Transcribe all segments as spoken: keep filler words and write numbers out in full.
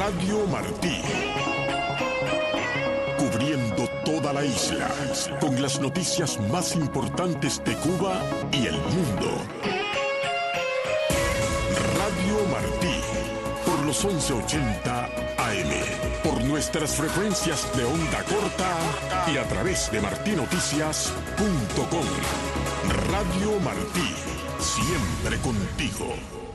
Radio Martí. Cubriendo toda la isla, con las noticias más importantes de Cuba y el mundo. Radio Martí, por los once ochenta A M, por nuestras frecuencias de onda corta y a través de martí noticias punto com. Radio Martí, siempre contigo.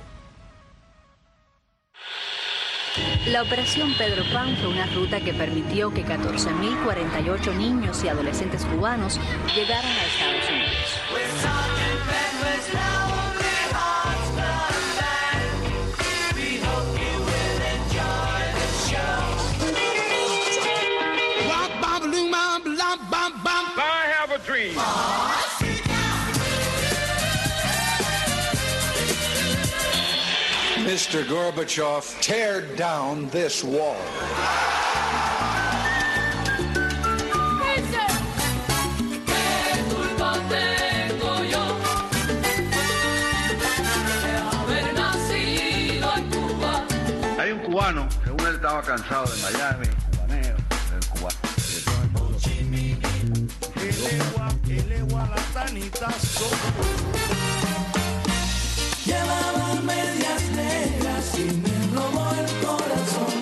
La Operación Pedro Pan fue una ruta que permitió que catorce mil cuarenta y ocho niños y adolescentes cubanos llegaran a Estados Unidos. I have a dream. Mister Gorbachev, tear down this wall. Hay un cubano, según él estaba cansado de Miami, cubaneo, el cubano. Llevaba medias negras y me robó el corazón.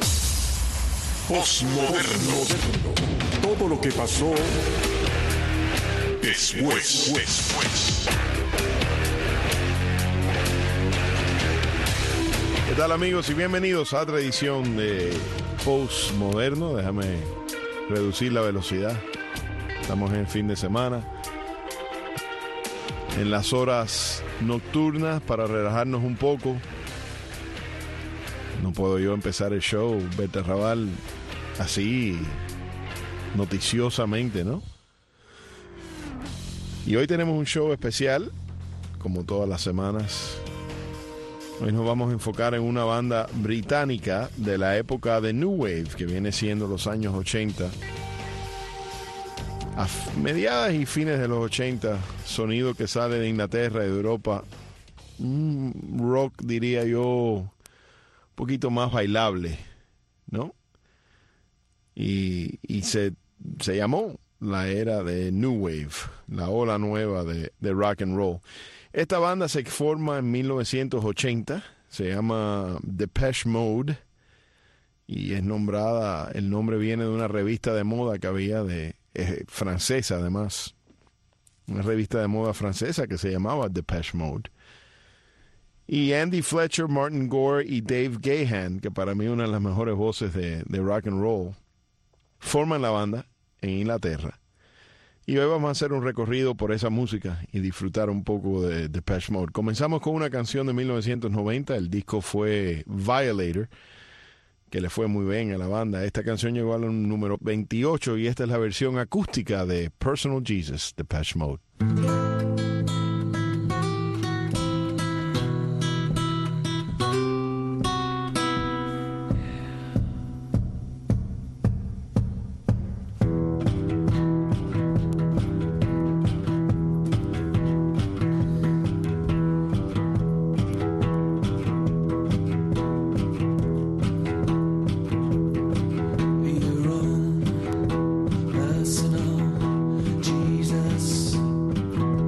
Postmoderno. Todo lo que pasó después. después. ¿Qué tal, amigos? Y bienvenidos a otra edición de Postmoderno. Déjame reducir la velocidad. Estamos en fin de semana, en las horas nocturnas, para relajarnos un poco. No puedo yo empezar el show, Beto Raval, así noticiosamente, ¿no? Y hoy tenemos un show especial, como todas las semanas. Hoy nos vamos a enfocar en una banda británica de la época de New Wave, que viene siendo los años ochenta. A mediadas y fines de los ochenta, sonido que sale de Inglaterra y de Europa, un rock, diría yo, un poquito más bailable, ¿no? Y, y se, se llamó la era de New Wave, la ola nueva de, de rock and roll. Esta banda se forma en mil novecientos ochenta, se llama Depeche Mode, y es nombrada, el nombre viene de una revista de moda que había de Eh, francesa, además, una revista de moda francesa que se llamaba Depeche Mode. Y Andy Fletcher, Martin Gore y Dave Gahan, que para mí una de las mejores voces de, de rock and roll, forman la banda en Inglaterra. Y hoy vamos a hacer un recorrido por esa música y disfrutar un poco de Depeche Mode. Comenzamos con una canción de mil novecientos noventa, el disco fue Violator, que le fue muy bien a la banda. Esta canción llegó al número veintiocho y esta es la versión acústica de Personal Jesus, Depeche Mode. Personal Jesus.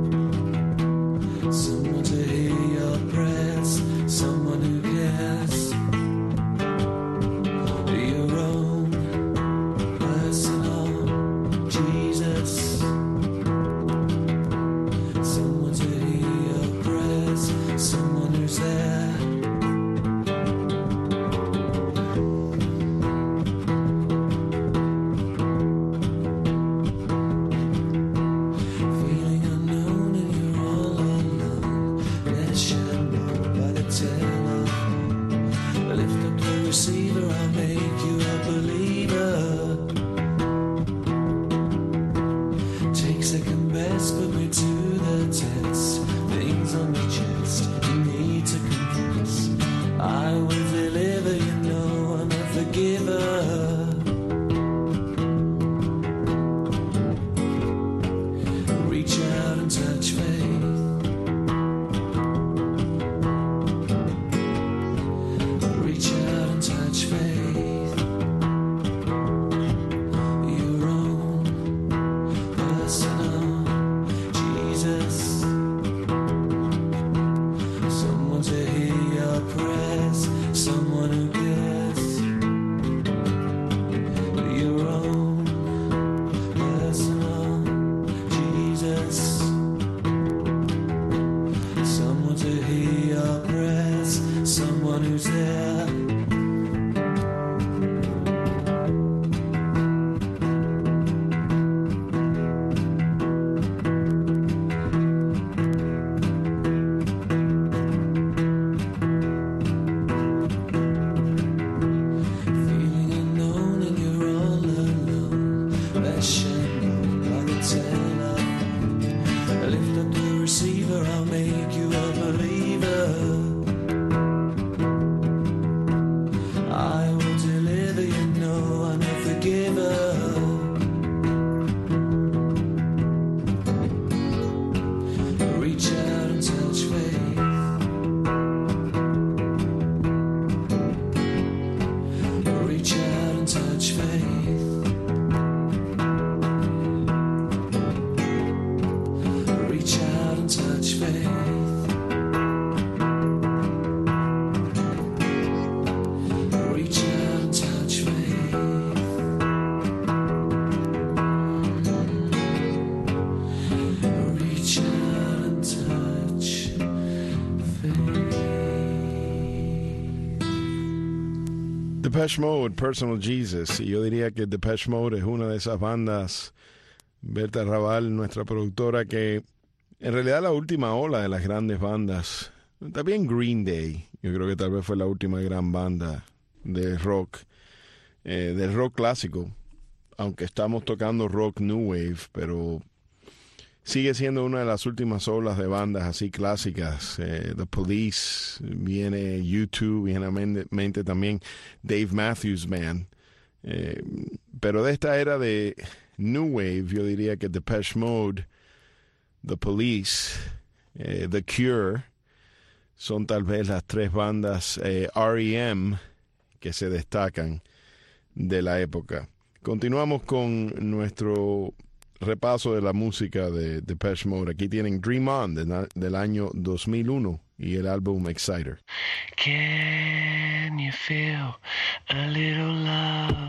Depeche Mode, Personal Jesus. Y yo diría que Depeche Mode es una de esas bandas, Berta Raval, nuestra productora, que en realidad la última ola de las grandes bandas, también Green Day, yo creo que tal vez fue la última gran banda de rock, eh, del rock clásico, aunque estamos tocando rock new wave, pero sigue siendo una de las últimas olas de bandas así clásicas. Eh, The Police, viene U dos, viene a mente también Dave Matthews Band. Eh, pero de esta era de New Wave, yo diría que Depeche Mode, The Police, eh, The Cure, son tal vez las tres bandas eh, R E M que se destacan de la época. Continuamos con nuestro repaso de la música de Depeche Mode. Aquí tienen Dream On de, del año dos mil uno y el álbum Exciter. Can you feel a little love?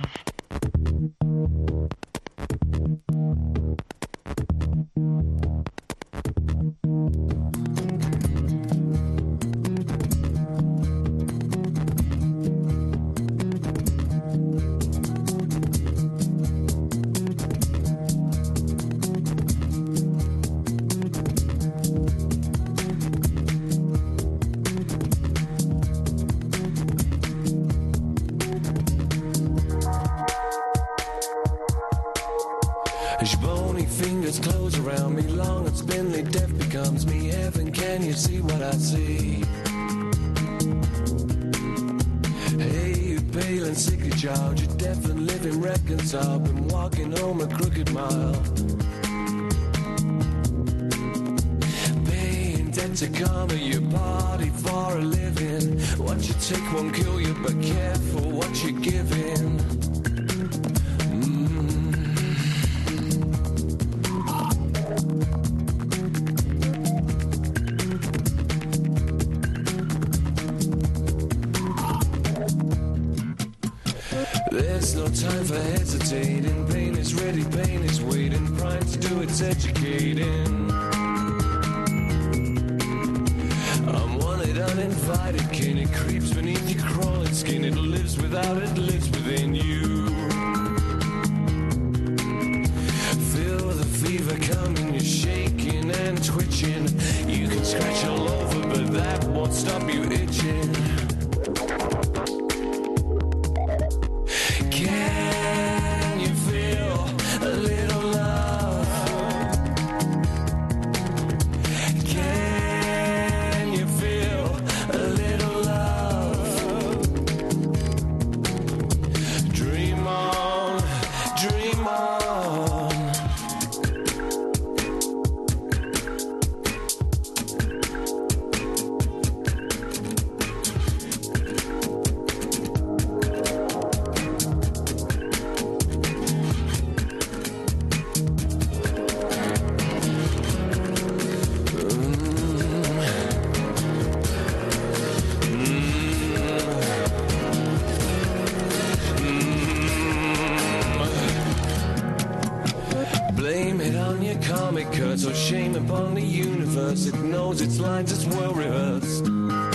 As your bony fingers close around me, long and spindly, death becomes me. Heaven, can you see what I see? Hey, you pale and sickly child, you're deaf and living reconciled, been walking home a crooked mile. Paying debt to karma, you party for a living. What you take won't kill you, but careful what you're giving. There's no time for hesitating. Pain is ready, pain is waiting. Prime to do its educating. I'm wanted, uninvited kin. It creeps beneath your crawling skin. It lives without, it lives within you. Feel the fever coming, you're shaking and twitching. You can scratch all over, but that won't stop you itching. Can you feel a little love? Can you feel a little love? Dream on, dream on. Blame it on your comic cuts, or shame upon the universe. It knows its lines, it's well rehearsed.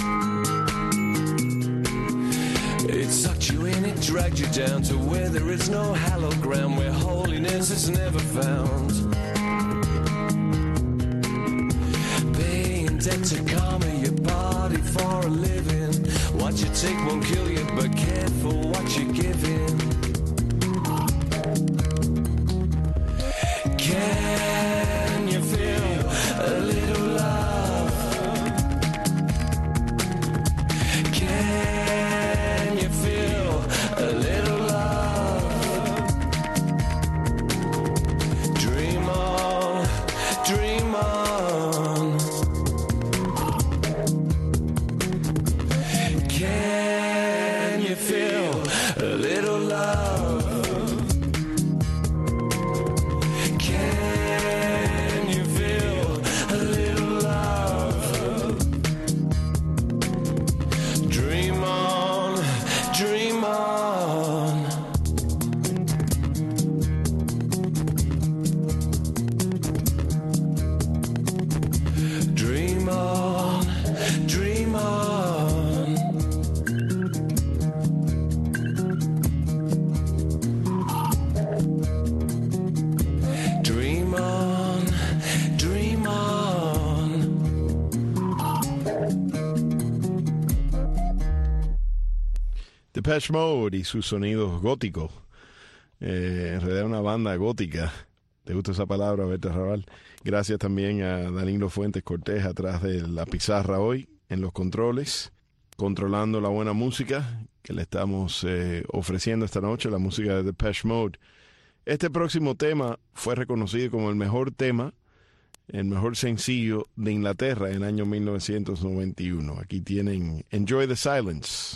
It sucked you in, it dragged you down to where there is no hallowed ground, where holiness is never found. Paying debt to karma, you party for a living. What you take won't kill you, but careful what you're giving. Can you feel a little love? Can you feel a little love? Dream on, dream on. Can you feel a little love? Depeche Mode y sus sonidos góticos. Eh, en realidad una banda gótica. ¿Te gusta esa palabra, Berta Raval? Gracias también a Danilo Fuentes Cortés atrás de la pizarra hoy en los controles, controlando la buena música que le estamos eh, ofreciendo esta noche, la música de Depeche Mode. Este próximo tema fue reconocido como el mejor tema, el mejor sencillo de Inglaterra en el año mil novecientos noventa y uno. Aquí tienen Enjoy the Silence.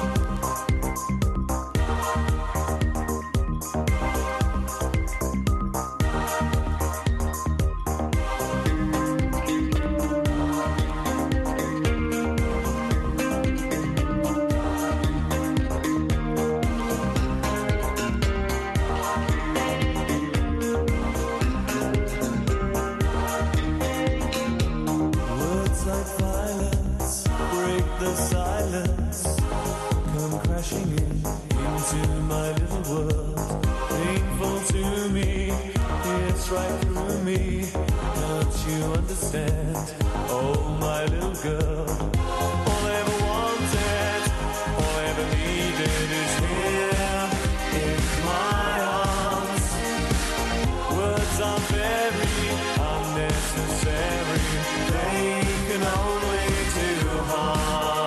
Right through me, don't you understand? Oh, my little girl, all I ever wanted, all I ever needed is here in my arms. Words are very unnecessary, they can only do harm.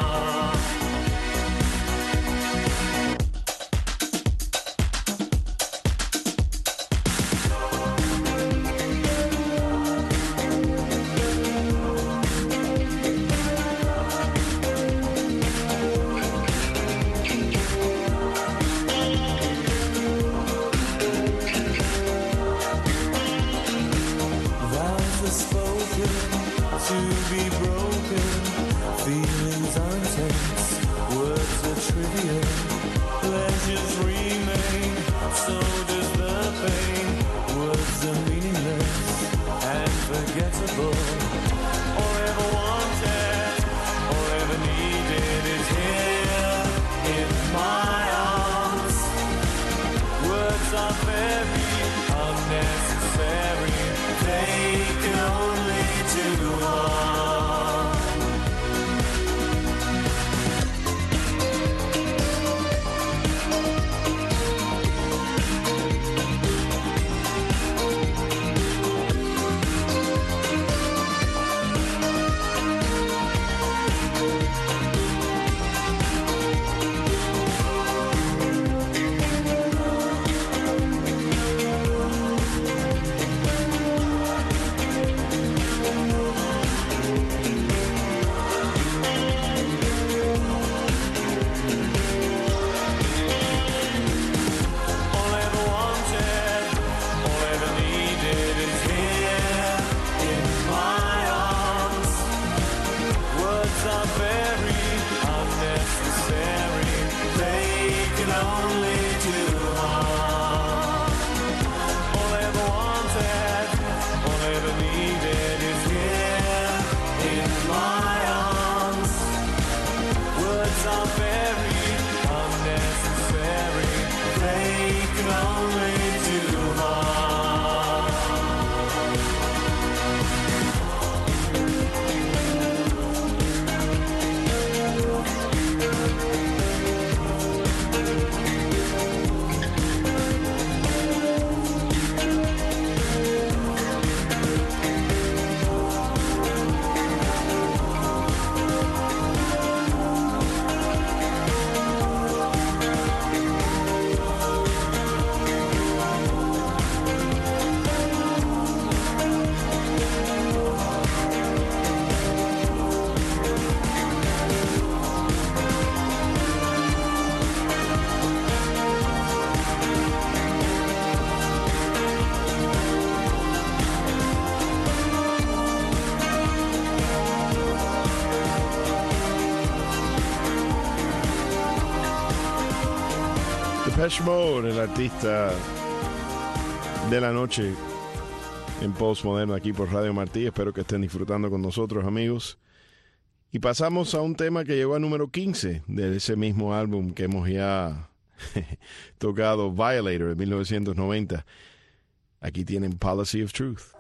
Depeche Mode, el artista de la noche en Postmoderno aquí por Radio Martí. Espero que estén disfrutando con nosotros, amigos. Y pasamos a un tema que llegó a número quince de ese mismo álbum que hemos ya tocado, Violator, de mil novecientos noventa. Aquí tienen Policy of Truth.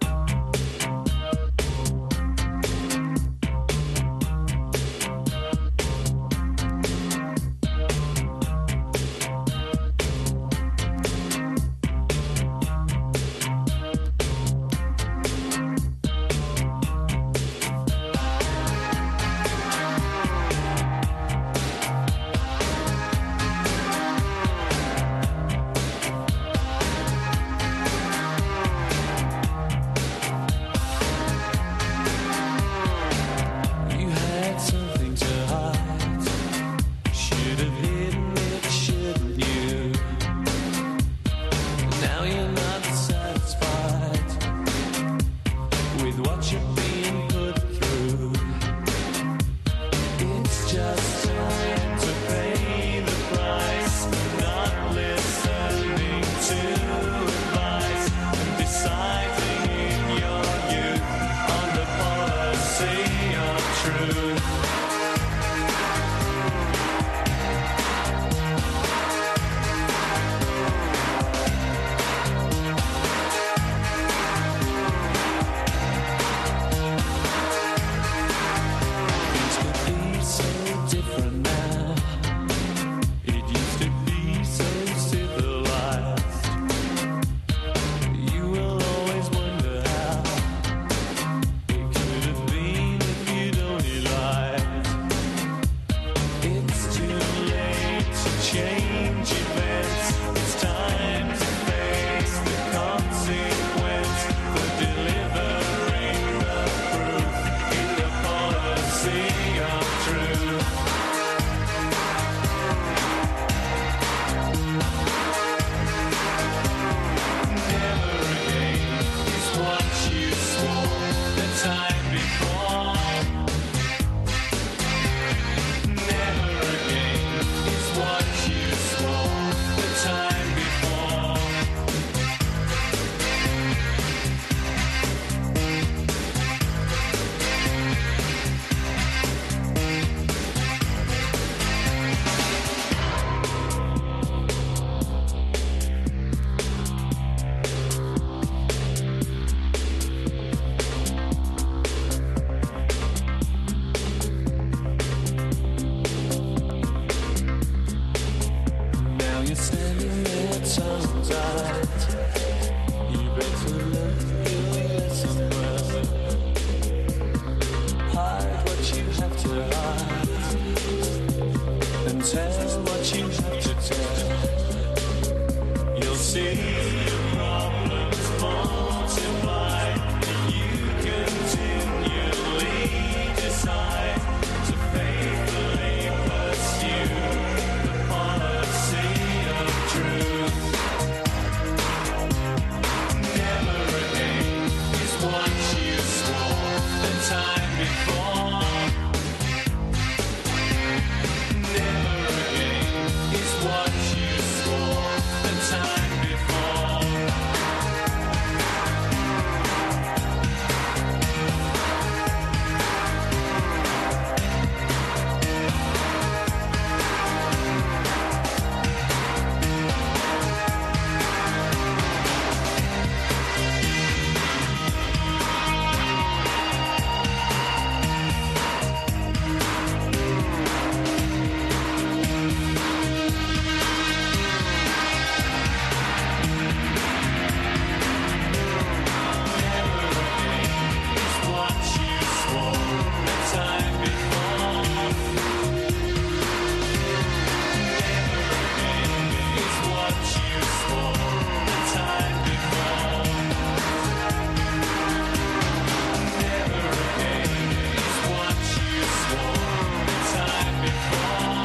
change events. It's time to face the consequence for delivering the proof in the policy of truth. Never again is what you swore the time before. Never again is what you swore the time before. Now you're standing there tongue-tied. You better look your lesson well. Hide what you have to hide, and tell what you have to tell. You'll see your problems multiply if you continually decide to faithfully pursue the policy of truth. Never again is what you swore the time before. Never again is what you swore the time before. Is what you swore the time before. Never again is what you swore the time before. Never again is what you swore the time before.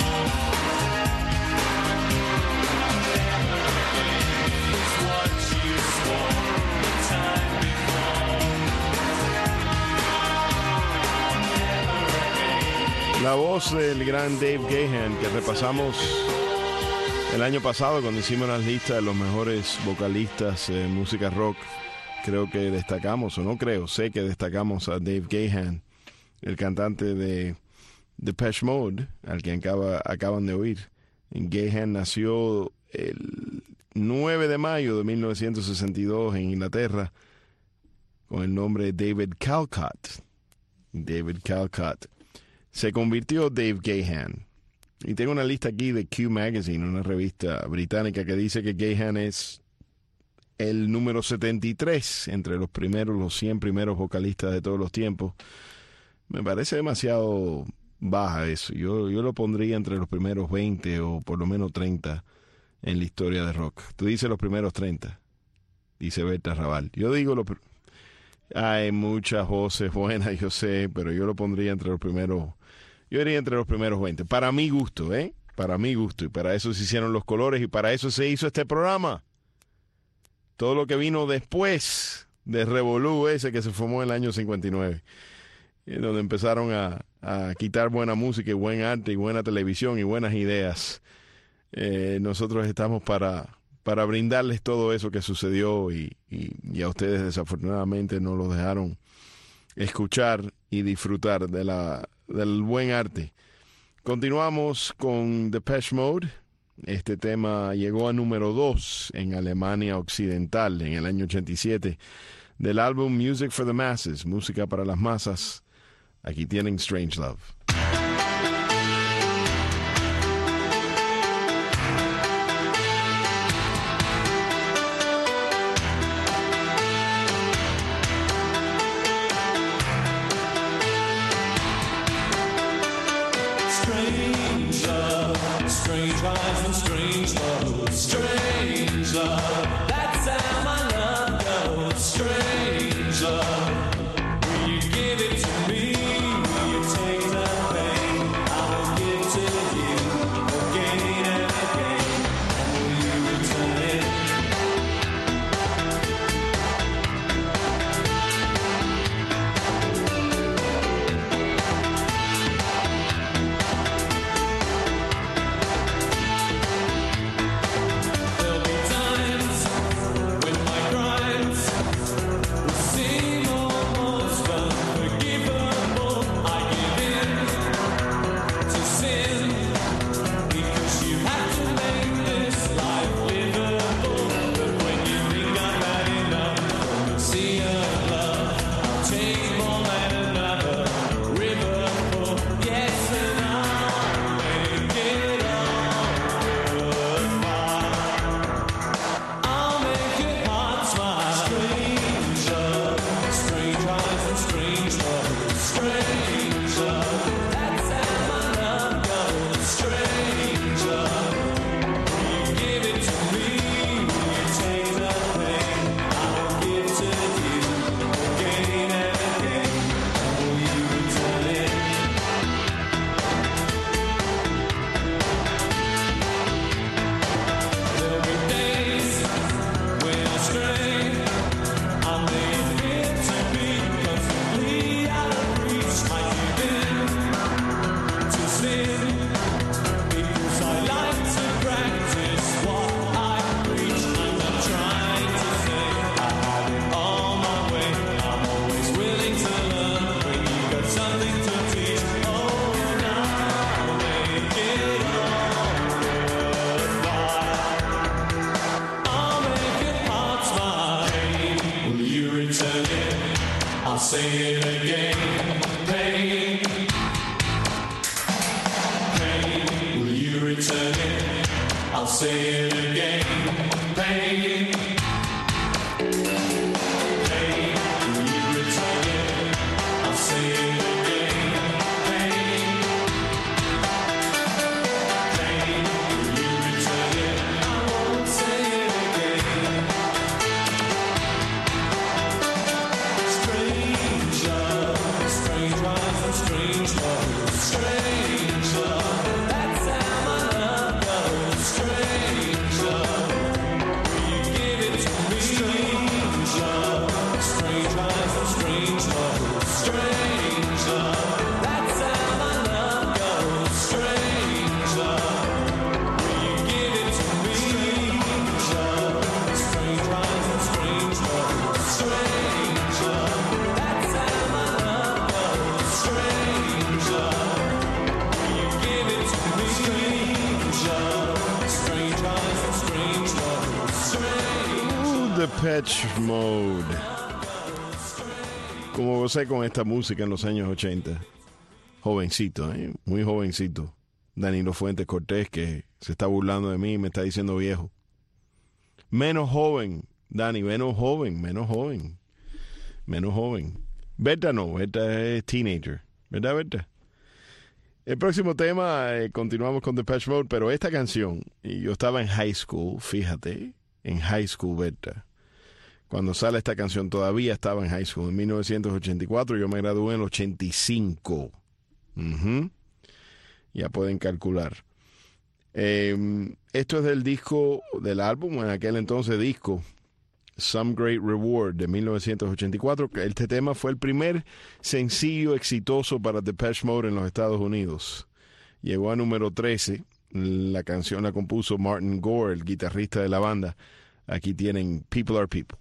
Never again is what you swore the time before. La voz del gran Dave Gahan, que repasamos el año pasado cuando hicimos las listas de los mejores vocalistas de música rock. Creo que destacamos, o no creo, sé que destacamos a Dave Gahan, el cantante de Depeche Mode, al que acaba, acaban de oír. Gahan nació el nueve de mayo de mil novecientos sesenta y dos en Inglaterra con el nombre David Calcott. David Calcott. Se convirtió Dave Gahan. Y tengo una lista aquí de Q Magazine, una revista británica, que dice que Gahan es el número setenta y tres entre los primeros, los cien primeros vocalistas de todos los tiempos. Me parece demasiado baja eso. Yo, yo lo pondría entre los primeros veinte o por lo menos treinta en la historia de rock. Tú dices los primeros treinta, dice Berta Raval. Yo digo los... Hay muchas voces buenas, yo sé, pero yo lo pondría entre los primeros... Yo iría entre los primeros veinte. Para mi gusto, ¿eh? Para mi gusto. Y para eso se hicieron los colores y para eso se hizo este programa. Todo lo que vino después de Revolú, ese que se formó en el año cincuenta y nueve. Donde empezaron a, a quitar buena música y buen arte y buena televisión y buenas ideas. Eh, nosotros estamos para, para brindarles todo eso que sucedió y, y, y a ustedes desafortunadamente no los dejaron escuchar y disfrutar de la, del buen arte. Continuamos con Depeche Mode. Este tema llegó a número dos en Alemania Occidental en el año ochenta y siete del álbum Music for the Masses, música para las masas. Aquí tienen Strange Love. Strange love. Strange eyes and strange love, strange love. That's how my love goes. Strange love. Will you give it to me? Will you take the pain? I will give to you again and again. And will you return it? There'll be times when my crimes will seem almost unforgivable. I give in to sin because you have to make this life livable. But when you think I've had enough from the sea of love, I'll take more than another river full. Yes, and I'll make it all worthwhile. I'll make your heart smile. Strange love, strange eyes and strange love, strange love. That's how my love goes. Strange love. Will you give it to me? Will you take the pain? I will give to you again and again. And will you return it? There'll be days when I stray. I may appear to be constantly out of reach. I give in to sin because I like to practice what I preach. I'm not trying to say I have it all my way. I'm always willing to learn when you've got something to teach. Oh, and I'll make it all worthwhile. I'll make your heart smile. Will you return it? I'll say it again. Pain, pain. Will you return it? I'll say it again. Pain, pain. Will you return it? I'll say it again. Pain, pain. Will you return it? I won't say it again. Strange love, strange eyes and strange love, strange love. That's how my love goes. Strange love. Will you give it to me? Strange love, strange eyes and strange love, strange love. That's how my love goes. Strange love. Will you give it to me? Strange love, strange eyes and strange love, strange love. That's how my love goes. Strange love. Will you give it to me? Strange love, strange eyes and strange love, strange. Uh, Depeche Mode. Como gocé con esta música en los años ochenta. Jovencito, ¿eh? Muy jovencito. Danilo Fuentes Cortés, que se está burlando de mí y me está diciendo viejo. Menos joven, Dani, menos joven, menos joven. Menos joven. Berta no, Berta es teenager. ¿Verdad, Berta? El próximo tema, eh, continuamos con Depeche Mode, pero esta canción, y yo estaba en high school, fíjate, en high school, Berta. Cuando sale esta canción todavía estaba en high school, en mil novecientos ochenta y cuatro, yo me gradué en el ochenta y cinco. Uh-huh. Ya pueden calcular. Eh, esto es del disco, del álbum, en aquel entonces disco, Some Great Reward, de mil novecientos ochenta y cuatro. Este tema fue el primer sencillo exitoso para Depeche Mode en los Estados Unidos. Llegó a número trece. La canción la compuso Martin Gore, el guitarrista de la banda. Aquí tienen People Are People.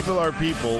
People Are People.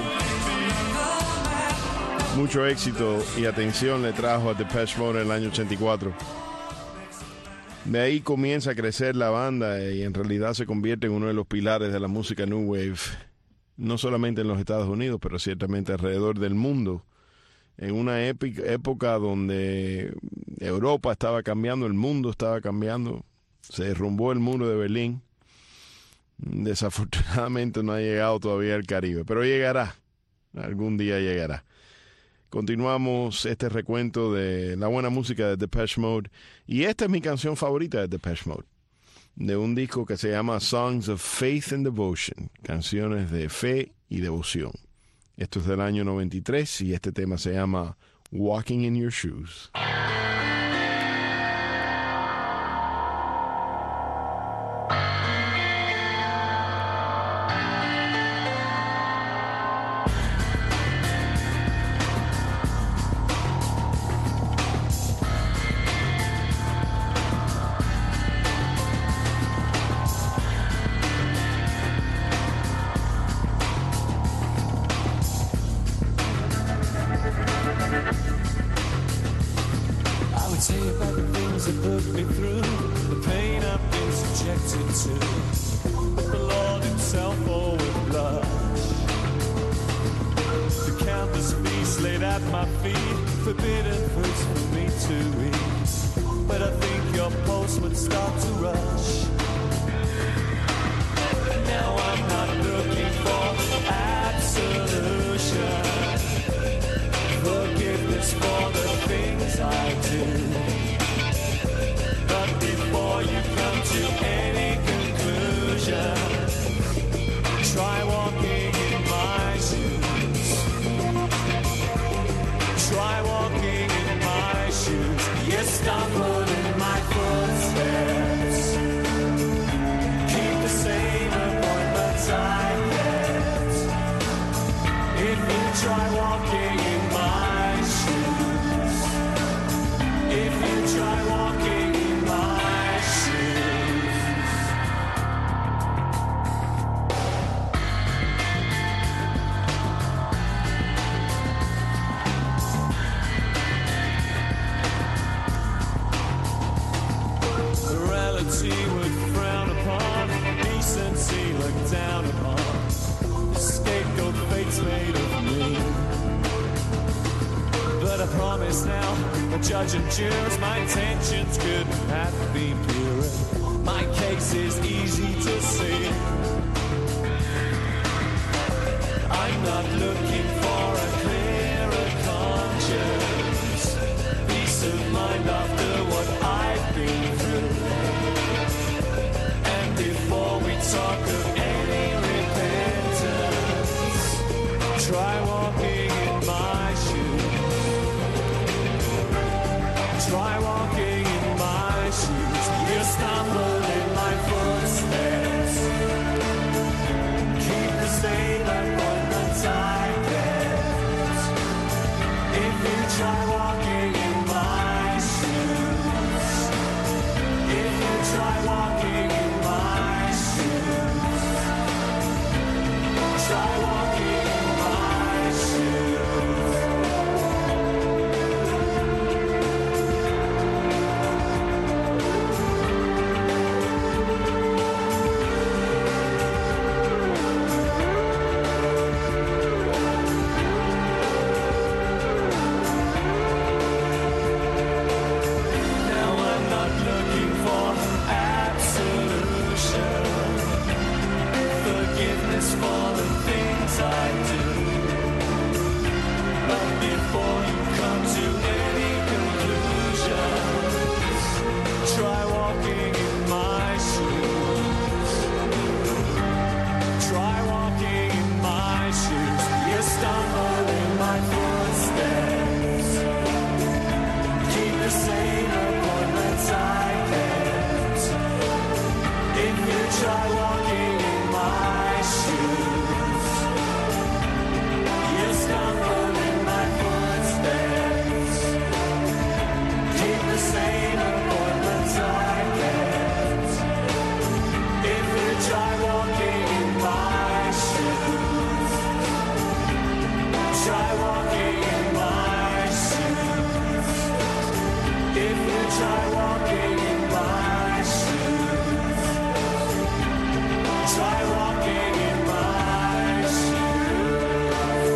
Mucho éxito y atención le trajo a Depeche Mode en el año ochenta y cuatro. De ahí comienza a crecer la banda y en realidad se convierte en uno de los pilares de la música New Wave, no solamente en los Estados Unidos, pero ciertamente alrededor del mundo. En una época donde Europa estaba cambiando, el mundo estaba cambiando, se derrumbó el muro de Berlín. Desafortunadamente no ha llegado todavía al Caribe, pero llegará, algún día llegará. Continuamos este recuento de la buena música de Depeche Mode. Y esta es mi canción favorita de Depeche Mode, de un disco que se llama Songs of Faith and Devotion, canciones de fe y devoción. Esto es del año noventa y tres y este tema se llama Walking in Your Shoes. Judge and jurors, my intentions couldn't have been purer. My case is easy to see. I'm not looking for a clearer conscience, peace of mind after what I've been through. And before we talk of any repentance, try walking in my shoes. Try walking in my shoes. You stumble in my footsteps. Keep the same appointments I kept. If you try walking in my shoes, if you try walking in my shoes, try walking in my shoes. For the things I Try walking in my shoes. Try walking in my shoes.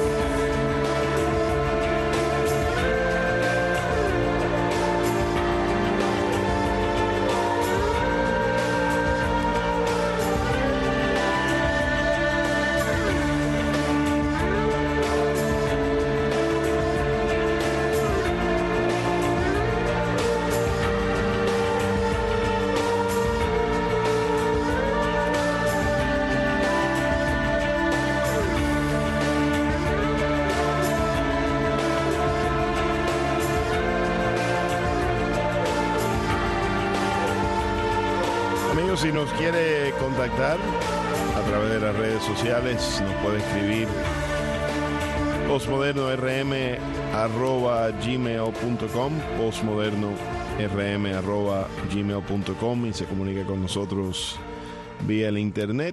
Amigos, si nos quiere contactar a través de las redes sociales, nos puede escribir postmodernor.m arroba gmail punto com, postmodernor.m arroba gmail punto com, y se comunica con nosotros vía el internet.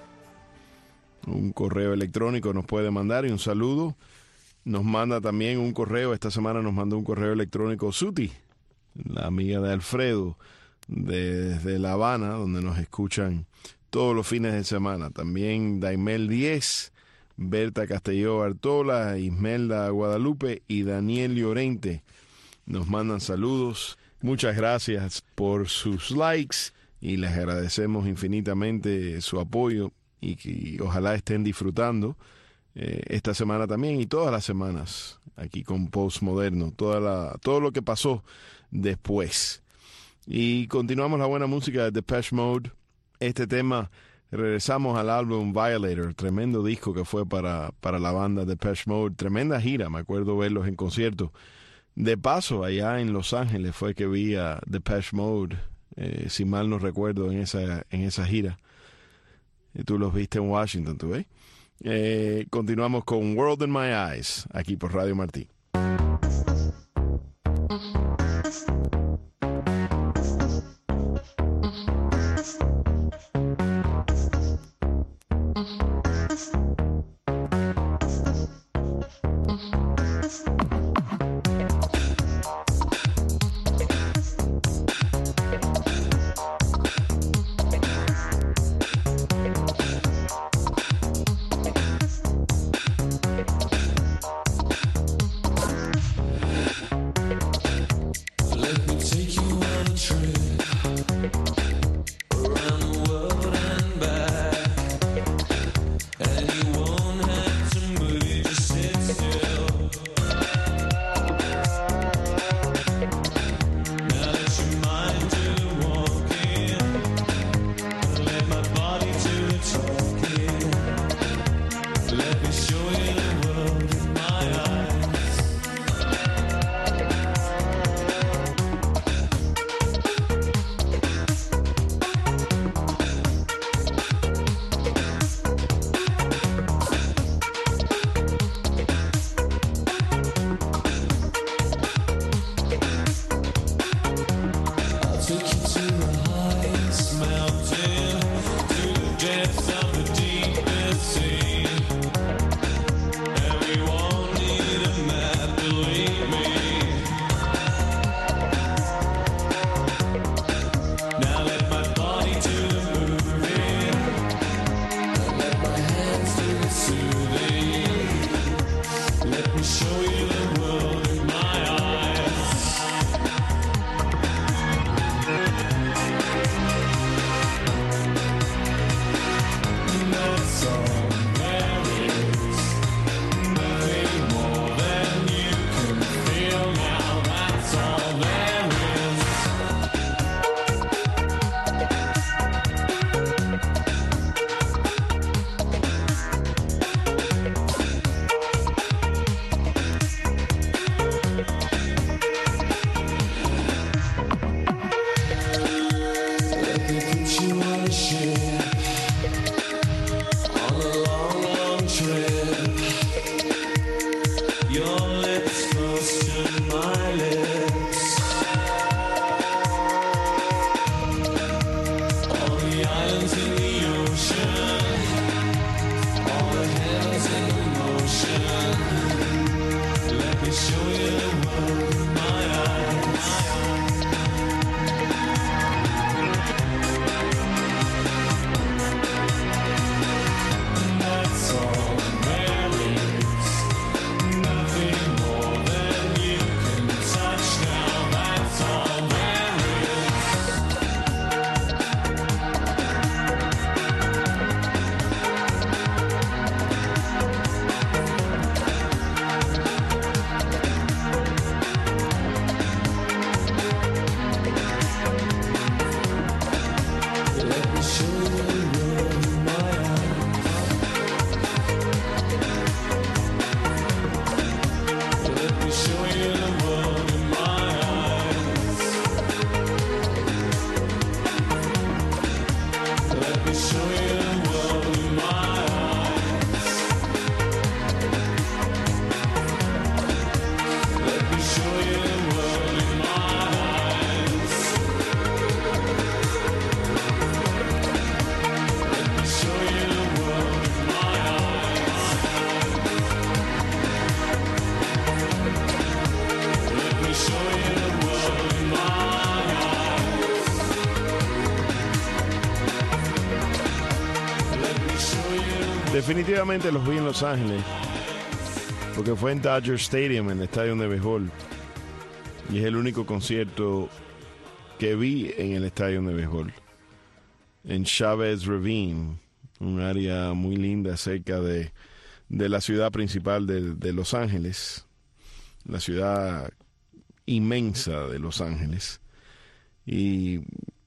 Un correo electrónico nos puede mandar y un saludo. Nos manda también un correo, esta semana nos mandó un correo electrónico Suti, la amiga de Alfredo, desde La Habana, donde nos escuchan todos los fines de semana. También Daimel diez, Berta Castelló Artola, Ismelda Guadalupe y Daniel Llorente nos mandan saludos. Muchas gracias por sus likes y les agradecemos infinitamente su apoyo, y que ojalá estén disfrutando eh, esta semana también y todas las semanas aquí con Postmoderno, toda la, todo lo que pasó después. Y continuamos la buena música de Depeche Mode. Este tema, regresamos al álbum Violator, tremendo disco que fue para, para la banda Depeche Mode. Tremenda gira, me acuerdo verlos en concierto. De paso, allá en Los Ángeles fue que vi a Depeche Mode, eh, si mal no recuerdo, en esa, en esa gira. Y tú los viste en Washington, ¿tú ves? Eh, continuamos con World in My Eyes, aquí por Radio Martí. Definitivamente los vi en Los Ángeles, porque fue en Dodger Stadium, en el estadio de béisbol, y es el único concierto que vi en el estadio de béisbol, en Chavez Ravine, un área muy linda cerca de, de la ciudad principal de, de Los Ángeles, la ciudad inmensa de Los Ángeles. Y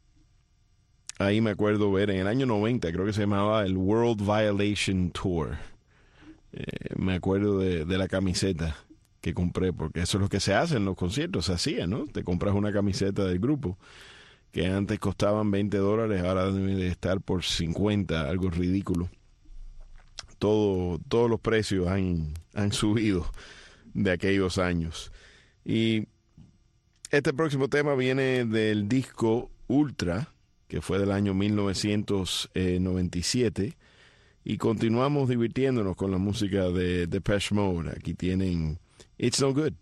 ahí me acuerdo ver en el año noventa, creo que se llamaba el World Violation Tour. Eh, me acuerdo de, de la camiseta que compré, porque eso es lo que se hace en los conciertos, se hacía, ¿no? Te compras una camiseta del grupo, que antes costaban veinte dólares, ahora deben de estar por cincuenta, algo ridículo. Todo, todos los precios han, han subido de aquellos años. Y este próximo tema viene del disco Ultra, que fue del año mil novecientos noventa y siete, y continuamos divirtiéndonos con la música de Depeche Mode. Aquí tienen It's No Good.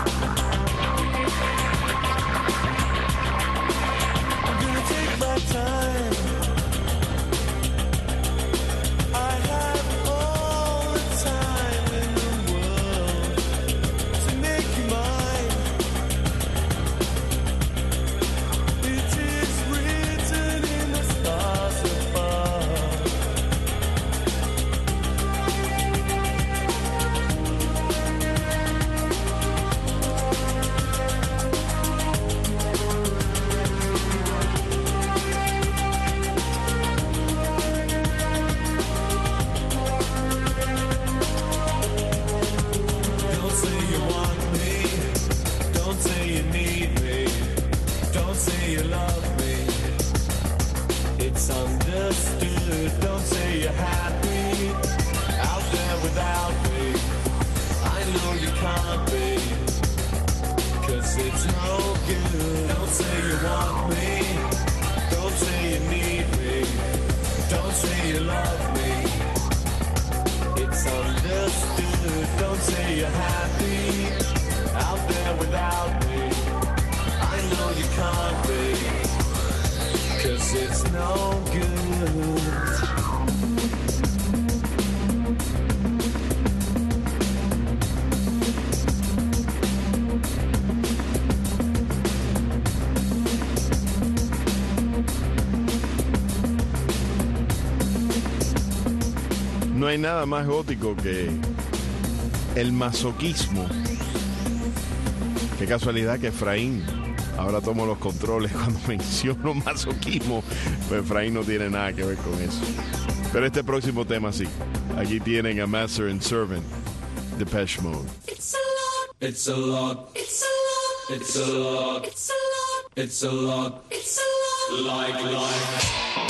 Time you love me. It's understood. Don't say you're happy out there without me. I know you can't be, 'cause it's no good. No hay nada más gótico que el masoquismo. Qué casualidad que Efraín ahora tomo los controles cuando menciono masoquismo. Pues Efraín no tiene nada que ver con eso. Pero este próximo tema sí. Aquí tienen a Master and Servant, Depeche Mode. It's a lot. It's a lot. It's a lot. It's a lot. It's a lot. It's a lot. It's a lot. Like life.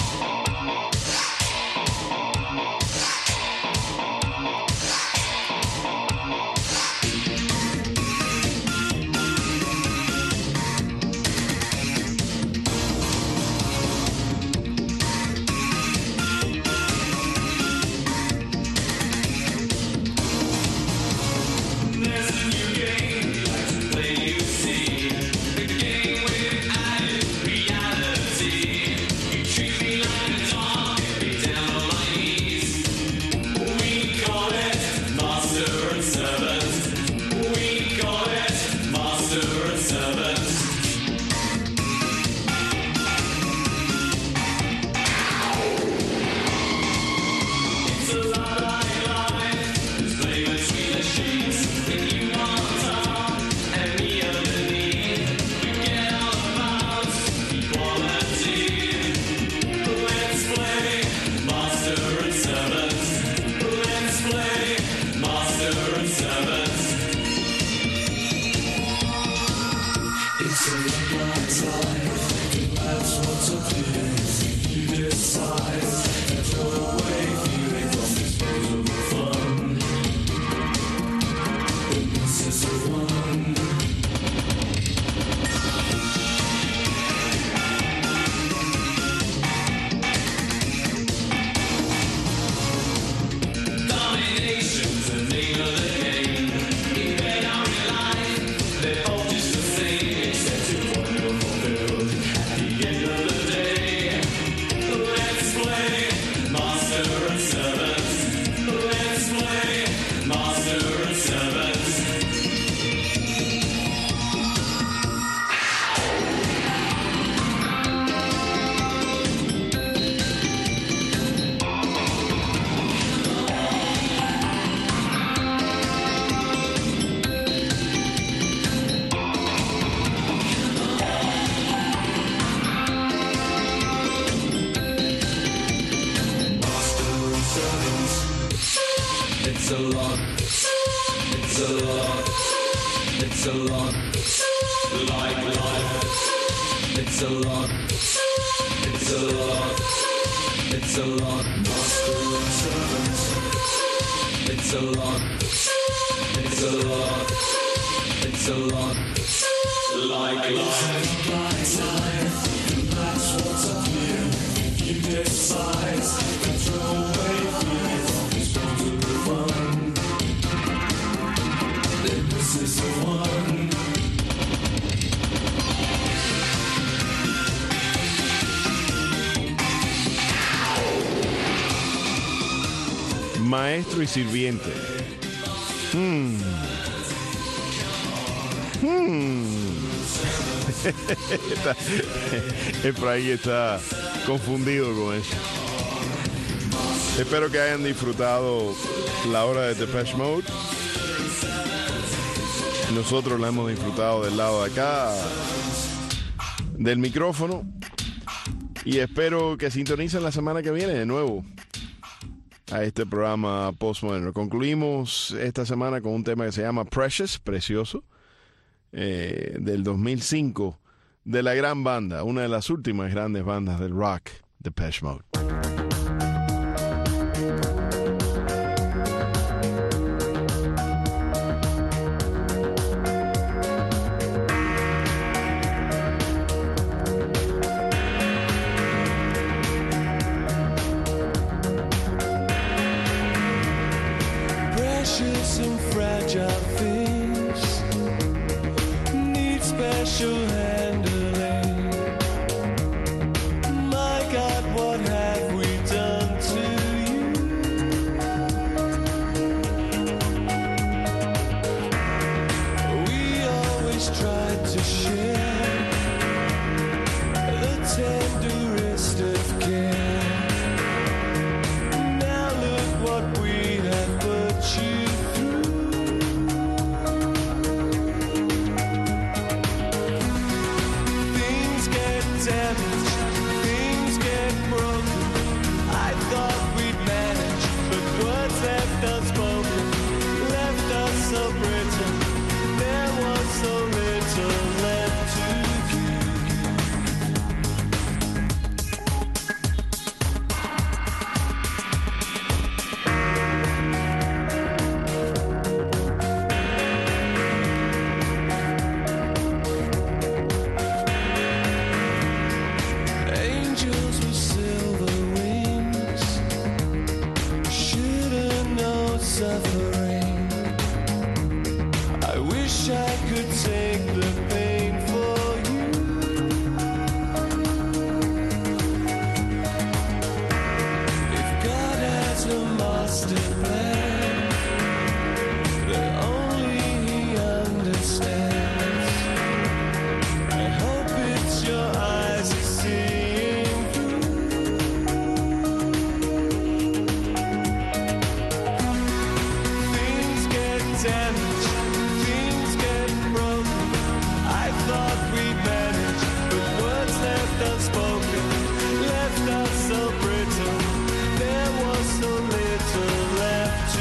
Maestro y sirviente. Hmm. Hmm. Está, Efraín está confundido con eso. Espero que hayan disfrutado la hora de Depeche Mode. Nosotros la hemos disfrutado del lado de acá del micrófono. Y espero que sintonicen la semana que viene de nuevo a este programa Postmoderno. Concluimos esta semana con un tema que se llama Precious, Precioso, eh, del dos mil cinco, de la gran banda, una de las últimas grandes bandas del rock, Depeche Mode. master plan that only he understands. I hope it's your eyes he's seeing through. Things get damaged, things get broken. I thought we'd manage, but words left unspoken left us so brittle. There was so little left to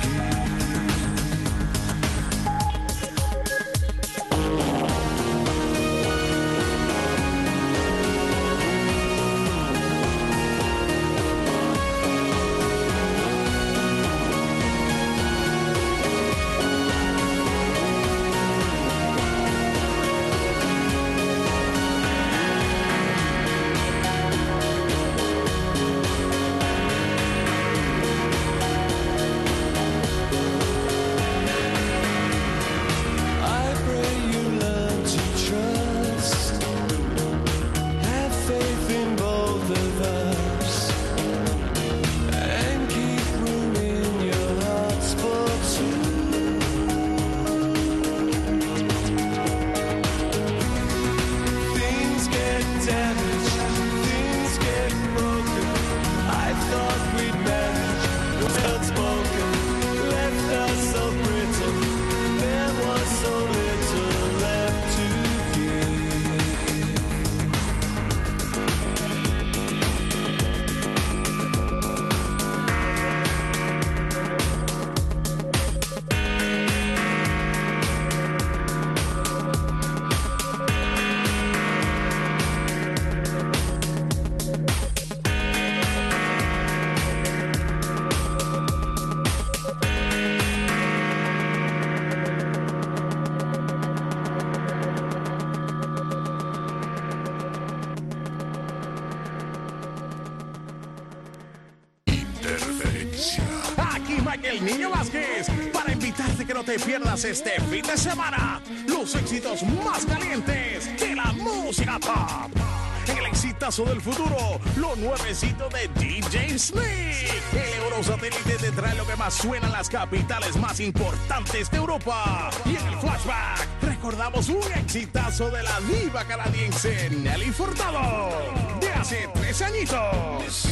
El Niño Vázquez, para invitarte que no te pierdas este fin de semana los éxitos más calientes de la música pop. El exitazo del futuro, lo nuevecito de D J Snake. El Eurosatélite te trae lo que más suena en las capitales más importantes de Europa. Y en el flashback recordamos un exitazo de la diva canadiense Nelly Furtado de hace tres añitos.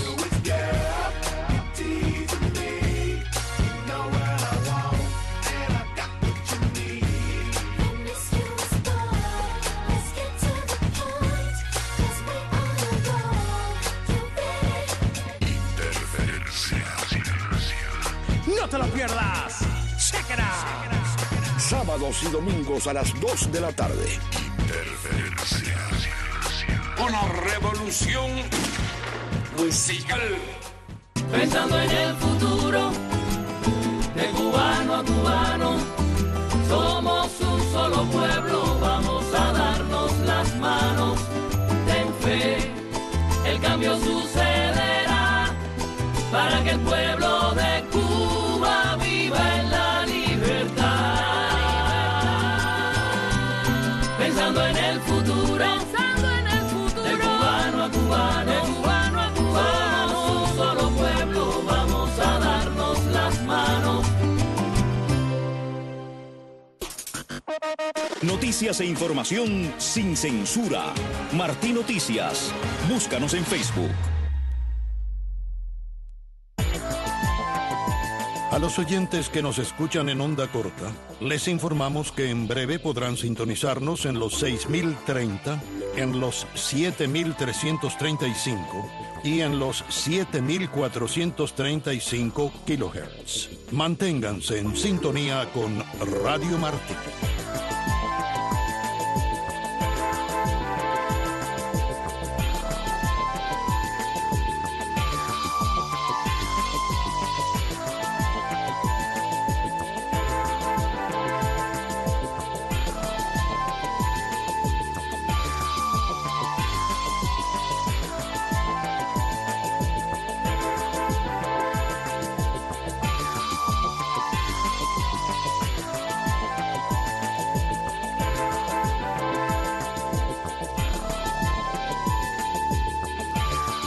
No te lo pierdas. Check it out. Sábados y domingos a las dos de la tarde. Interferencia. Una revolución musical. Pensando en el futuro, de cubano a cubano, somos un solo pueblo, vamos a darnos las manos. Ten fe, el cambio sucederá, para que el pueblo de Cuba viva en la libertad. Pensando en el futuro, pensando en el futuro, de cubano a cubano, de cubano a cubano, somos un solo pueblo, vamos a darnos las manos. Noticias e información sin censura. Martín Noticias. Búscanos en Facebook. A los oyentes que nos escuchan en onda corta, les informamos que en breve podrán sintonizarnos en los seis mil treinta, en los siete mil trescientos treinta y cinco y en los siete mil cuatrocientos treinta y cinco kilohertz. Manténganse en sintonía con Radio Martí.